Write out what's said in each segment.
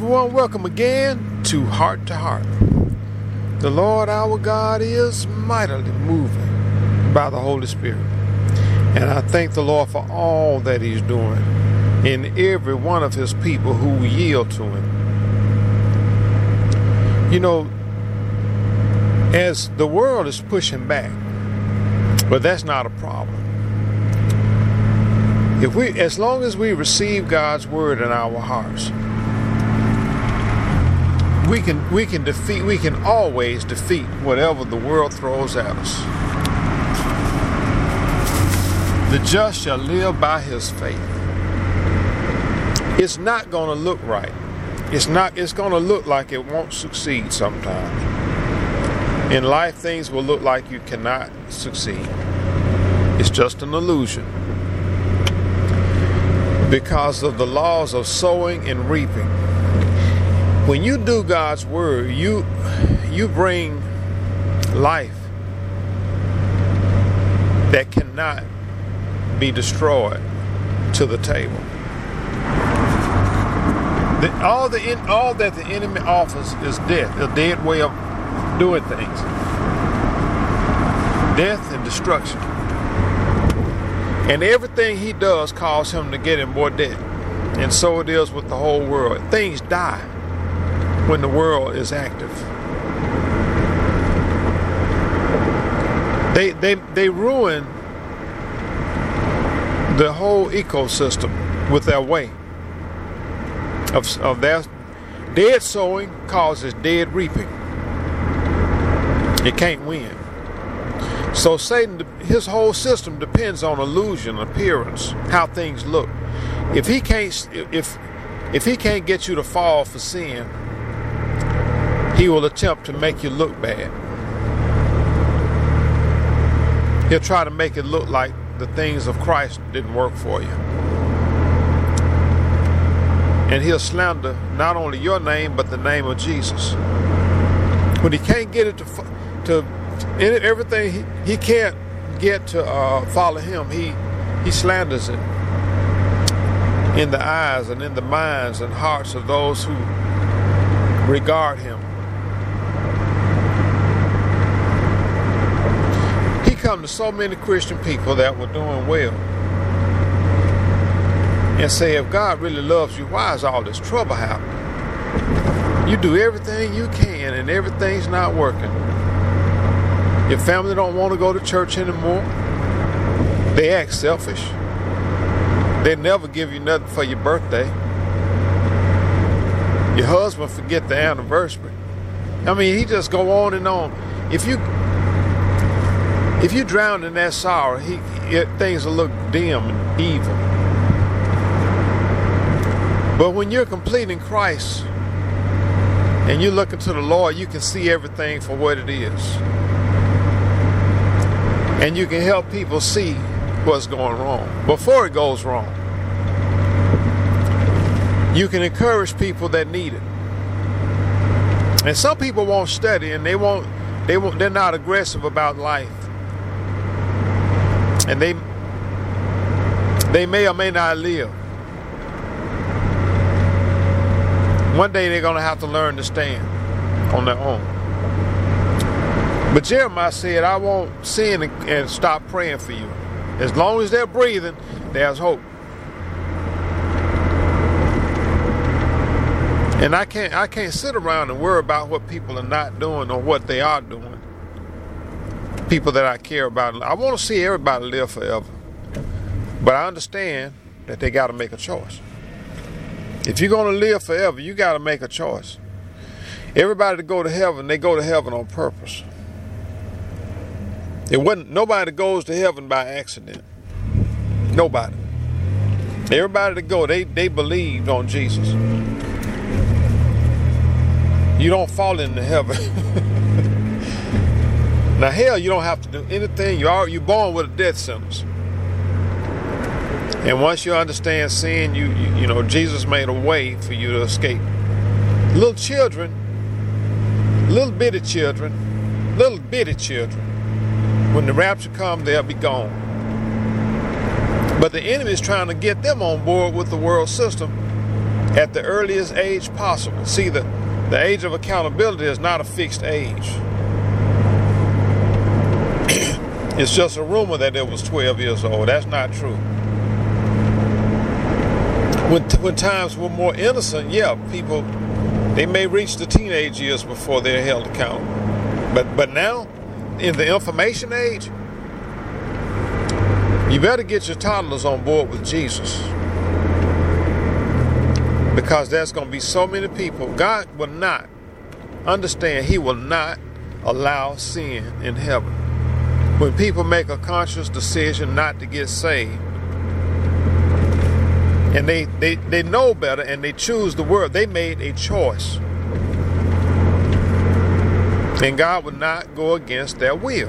everyone, welcome again to Heart to Heart. The Lord our God is mightily moving by the Holy Spirit. And I thank the Lord for all that He's doing in every one of His people who yield to Him. You know, as the world is pushing back, but that's not a problem. As long as we receive God's word in our hearts, we can always defeat whatever the world throws at us. The just shall live by his faith. It's not going to look right. It's going to look like it won't succeed sometimes. In life, things will look like you cannot succeed. It's just an illusion. Because of the laws of sowing and reaping. When you do God's word, you bring life that cannot be destroyed to the table. All that the enemy offers is death, a dead way of doing things. Death and destruction. And everything he does causes him to get in more debt. And so it is with the whole world. Things die when the world is active. They ruin the whole ecosystem with their way of their dead sowing causes dead reaping. It can't win. So Satan, his whole system depends on illusion, appearance, how things look. If he can't get you to fall for sin, he will attempt to make you look bad. He'll try to make it look like the things of Christ didn't work for you. And he'll slander not only your name, but the name of Jesus. When he can't get it to everything he can't get to follow him, he slanders it in the eyes and in the minds and hearts of those who regard him. He come to so many Christian people that were doing well and say, if God really loves you, why is all this trouble happening? You do everything you can and everything's not working. Your family don't want to go to church anymore. They act selfish. They never give you nothing for your birthday. Your husband forget the anniversary. I mean, he just go on and on. If you drown in that sorrow, things will look dim and evil. But when you're complete in Christ and you look into the Lord, you can see everything for what it is. And you can help people see what's going wrong before it goes wrong. You can encourage people that need it. And some people won't study and they're not aggressive about life. And they may or may not live. One day they're going to have to learn to stand on their own. But Jeremiah said, I won't sin and stop praying for you. As long as they're breathing, there's hope. And I can't sit around and worry about what people are not doing or what they are doing. People that I care about. I want to see everybody live forever. But I understand that they got to make a choice. If you're going to live forever, you got to make a choice. Everybody that go to heaven, they go to heaven on purpose. Nobody goes to heaven by accident. Nobody. Everybody that go, they believed on Jesus. You don't fall into heaven. Now hell, you don't have to do anything. You're born with a death sentence. And once you understand sin, you know Jesus made a way for you to escape. Little bitty children, when the rapture comes, they'll be gone. But the enemy is trying to get them on board with the world system at the earliest age possible. See, the age of accountability is not a fixed age. It's just a rumor that it was 12 years old. That's not true. When times were more innocent, yeah, people, they may reach the teenage years before they're held accountable. But now, in the information age, you better get your toddlers on board with Jesus. Because there's going to be so many people. God will not understand. He will not allow sin in heaven. When people make a conscious decision not to get saved, and they know better and they choose the word, they made a choice. And God will not go against their will.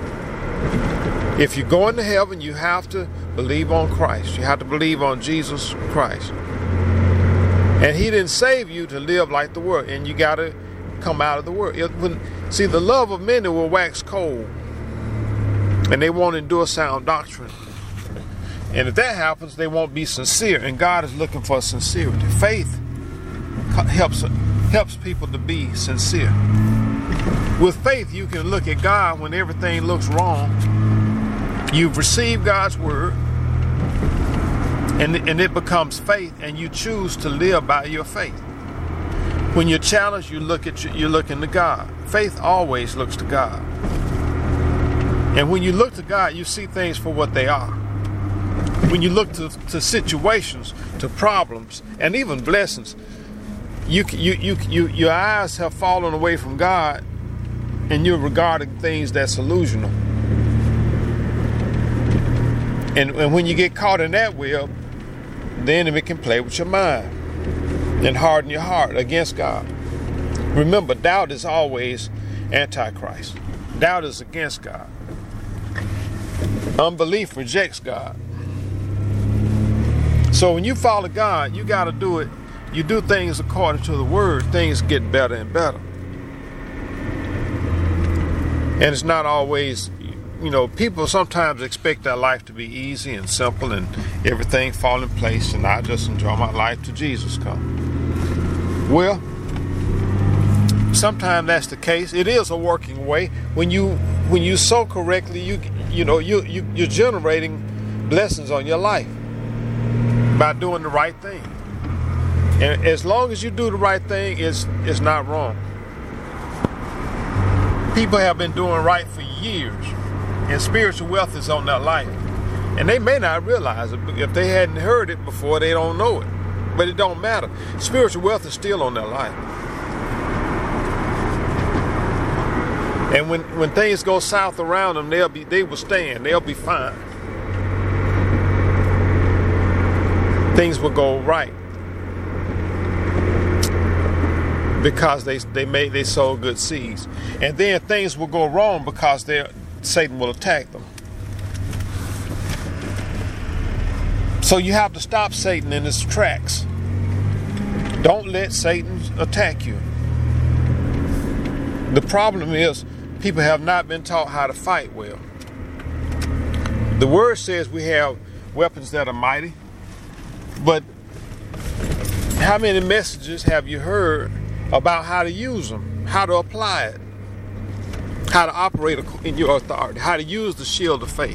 If you're going to heaven, you have to believe on Christ. You have to believe on Jesus Christ. And he didn't save you to live like the world. And you got to come out of the world. See, the love of many will wax cold. And they won't endure sound doctrine. And if that happens, they won't be sincere. And God is looking for sincerity. Faith helps people to be sincere. With faith, you can look at God when everything looks wrong. You've received God's word, and it becomes faith, and you choose to live by your faith. When you're challenged, you look into God. Faith always looks to God. And when you look to God, you see things for what they are. When you look to situations, to problems, and even blessings, your eyes have fallen away from God, and you're regarding things that's illusional. And when you get caught in that web, the enemy can play with your mind and harden your heart against God. Remember, doubt is always antichrist. Doubt is against God. Unbelief rejects God. So when you follow God, you got to do it. You do things according to the word, things get better and better. And it's not always, people sometimes expect their life to be easy and simple and everything fall in place, and I just enjoy my life till Jesus comes. Well, sometimes that's the case. It is a working way. When you sow correctly, you're generating blessings on your life by doing the right thing. And as long as you do the right thing, it's not wrong. People have been doing right for years, and spiritual wealth is on their life. And they may not realize it. If they hadn't heard it before, they don't know it. But it don't matter. Spiritual wealth is still on their life. And when things go south around them, they will stand. They'll be fine. Things will go right. Because they sowed good seeds. And then things will go wrong because Satan will attack them. So you have to stop Satan in his tracks. Don't let Satan attack you. The problem is people have not been taught how to fight well. The word says we have weapons that are mighty, but how many messages have you heard about how to use them, how to apply it, how to operate in your authority, how to use the shield of faith?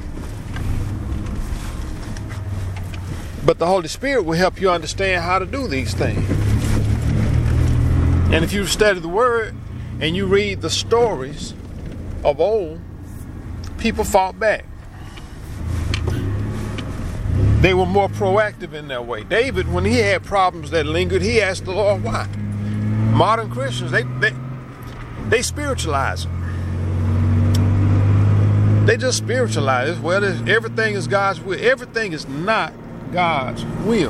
But the Holy Spirit will help you understand how to do these things. And if you study the Word and you read the stories of old, people fought back. They were more proactive in their way. David, when he had problems that lingered, he asked the Lord why. Modern Christians, they spiritualize it. They just spiritualize it. Well, everything is God's will. Everything is not God's will.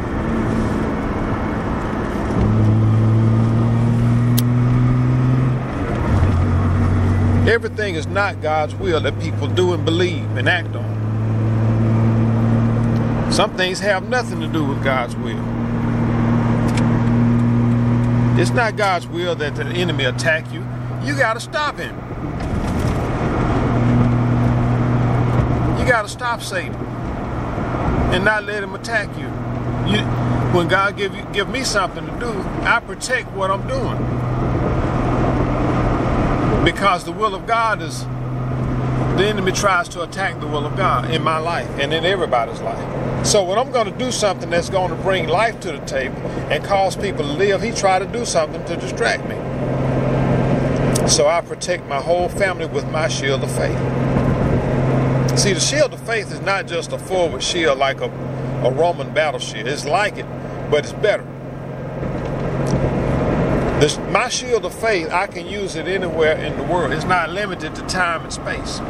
Everything is not God's will that people do and believe and act on. Some things have nothing to do with God's will. It's not God's will that the enemy attack you. You got to stop him. You got to stop Satan and not let him attack you. When God give me something to do, I protect what I'm doing. Because the will of God is, the enemy tries to attack the will of God in my life and in everybody's life. So when I'm going to do something that's going to bring life to the table and cause people to live, he tried to do something to distract me. So I protect my whole family with my shield of faith. See, the shield of faith is not just a forward shield like a Roman battle shield. It's like it, but it's better. My shield of faith, I can use it anywhere in the world. It's not limited to time and space.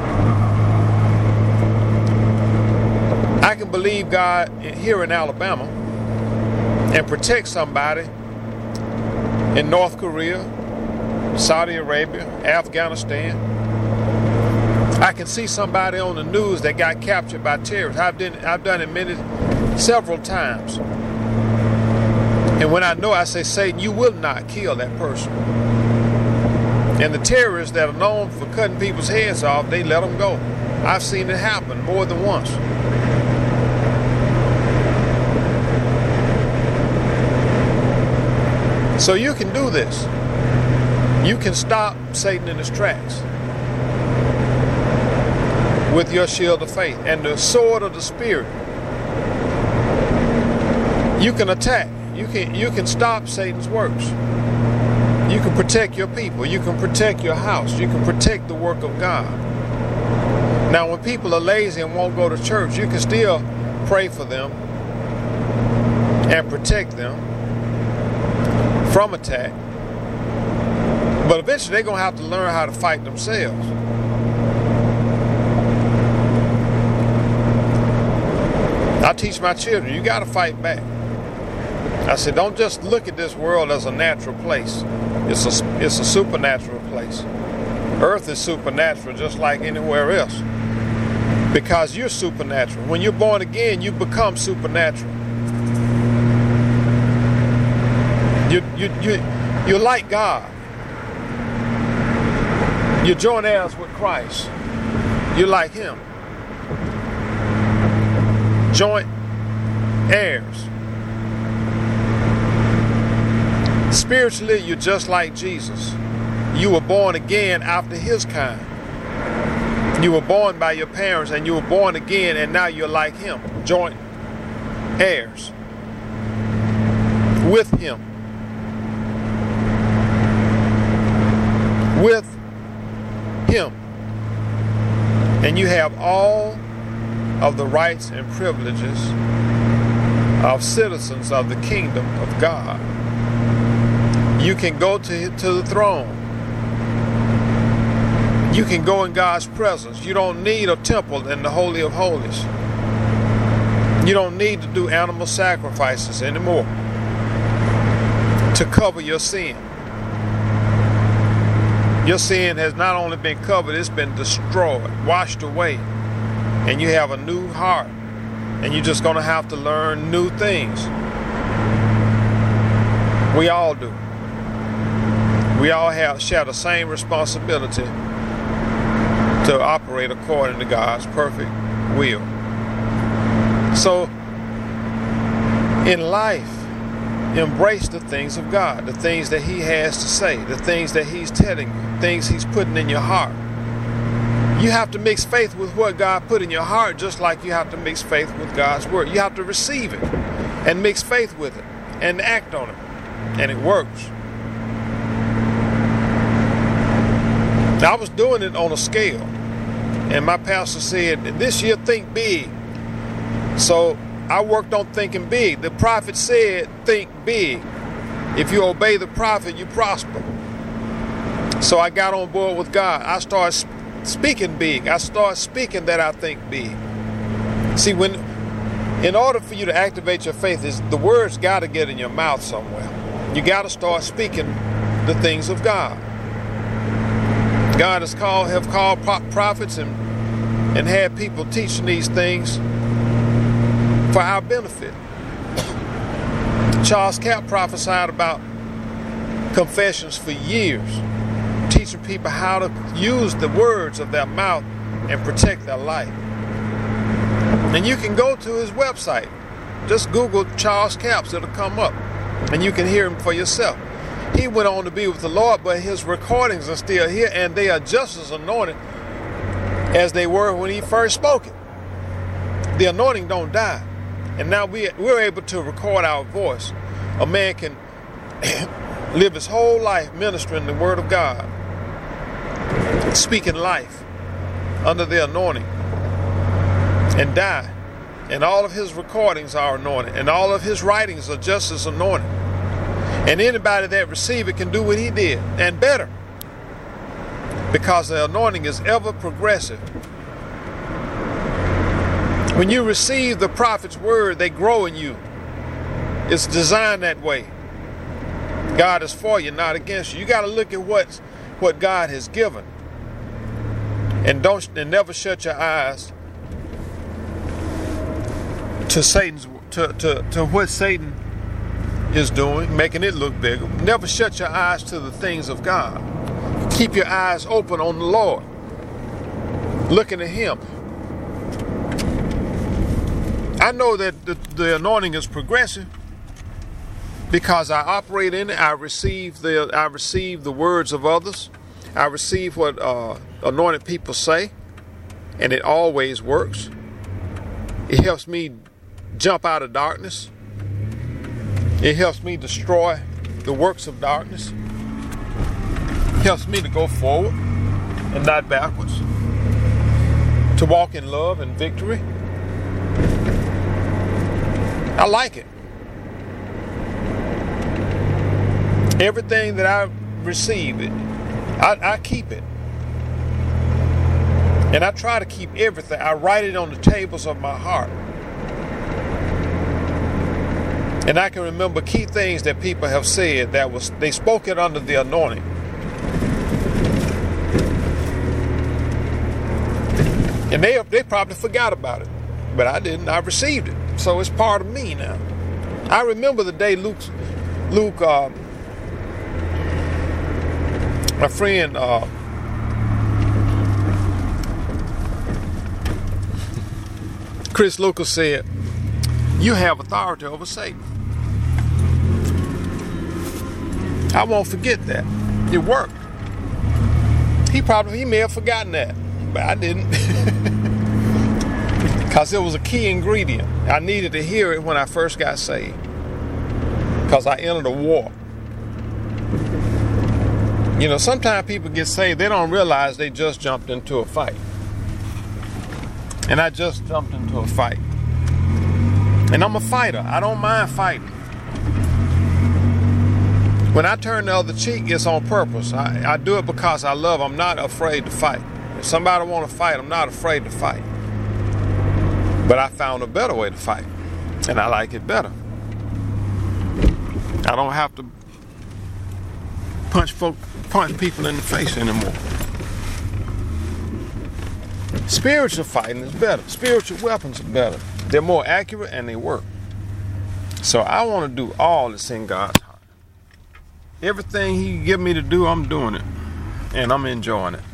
I can believe God here in Alabama and protect somebody in North Korea, Saudi Arabia, Afghanistan. I can see somebody on the news that got captured by terrorists. I've done it several times. And when I know, I say, Satan, you will not kill that person. And the terrorists that are known for cutting people's heads off, they let them go. I've seen it happen more than once. So you can do this. You can stop Satan in his tracks with your shield of faith and the sword of the Spirit. You can attack. You can stop Satan's works. You can protect your people. You can protect your house. You can protect the work of God. Now, when people are lazy and won't go to church, you can still pray for them and protect them from attack. But eventually they're going to have to learn how to fight themselves. I teach my children, you got to fight back. I said, don't just look at this world as a natural place. It's a supernatural place. Earth is supernatural just like anywhere else. Because you're supernatural. When you're born again, you become supernatural. You're like God. You're joint heirs with Christ. You're like Him. Joint heirs. Spiritually, you're just like Jesus. You were born again after His kind. You were born by your parents and you were born again, and now you're like Him. Joint heirs with Him. With Him. And you have all of the rights and privileges of citizens of the kingdom of God. You can go to the throne. You can go in God's presence. You don't need a temple in the Holy of Holies. You don't need to do animal sacrifices anymore to cover your sin. Your sin has not only been covered, it's been destroyed, washed away. And you have a new heart. And you're just going to have to learn new things. We all do. We all share the same responsibility to operate according to God's perfect will. So, in life, embrace the things of God, the things that He has to say, the things that He's telling you, things He's putting in your heart. You have to mix faith with what God put in your heart, just like you have to mix faith with God's word. You have to receive it and mix faith with it and act on it, and it works. I was doing it on a scale, and my pastor said, this year think big. So I worked on thinking big. The prophet said, think big. If you obey the prophet, you prosper. So I got on board with God. I started speaking big. I started speaking that I think big. See, in order for you to activate your faith, the words got to get in your mouth somewhere. You got to start speaking the things of God. God have called prophets and had people teaching these things for our benefit. Charles Capp prophesied about confessions for years, teaching people how to use the words of their mouth and protect their life. And you can go to his website, Just Google Charles Capps, it'll come up, and you can hear him for yourself. He went on to be with the Lord, but his recordings are still here, and they are just as anointed as they were when he first spoke it. The anointing don't die. And now we're able to record our voice. A man can live his whole life ministering the word of God, speaking life under the anointing, and die. And all of his recordings are anointed, and all of his writings are just as anointed. And anybody that receive it can do what he did, and better, because the anointing is ever progressive. When you receive the prophet's word, they grow in you. It's designed that way. God is for you, not against you. You got to look at what God has given, and never shut your eyes to Satan's to what Satan is doing, making it look bigger. Never shut your eyes to the things of God. Keep your eyes open on the Lord, looking at Him. I know that the anointing is progressive because I operate in it. I receive the words of others. I receive what anointed people say, and it always works. It helps me jump out of darkness. It helps me destroy the works of darkness. It helps me to go forward and not backwards. To walk in love and victory. I like it. Everything that I receive, I keep it. And I try to keep everything. I write it on the tables of my heart. And I can remember key things that people have said they spoke it under the anointing. And they probably forgot about it. But I didn't. I received it. So it's part of me now. I remember the day Luke, my friend, Chris Lucas said, "You have authority over Satan." I won't forget that. It worked. He may have forgotten that, but I didn't. Because it was a key ingredient. I needed to hear it when I first got saved. Because I entered a war. You know, sometimes people get saved, they don't realize they just jumped into a fight. And I just jumped into a fight. And I'm a fighter. I don't mind fighting. When I turn the other cheek, it's on purpose. I do it because I love. I'm not afraid to fight. If somebody want to fight, I'm not afraid to fight. But I found a better way to fight, and I like it better. I don't have to punch people in the face anymore. Spiritual fighting is better. Spiritual weapons are better. They're more accurate and they work. So I want to do all that's in God's heart. Everything He give me to do, I'm doing it, and I'm enjoying it.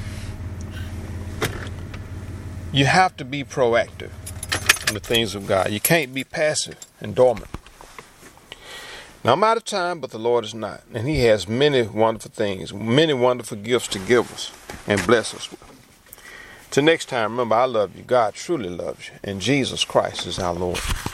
You have to be proactive in the things of God. You can't be passive and dormant. Now I'm out of time, but the Lord is not. And He has many wonderful things, many wonderful gifts to give us and bless us with. Till next time, remember, I love you. God truly loves you. And Jesus Christ is our Lord.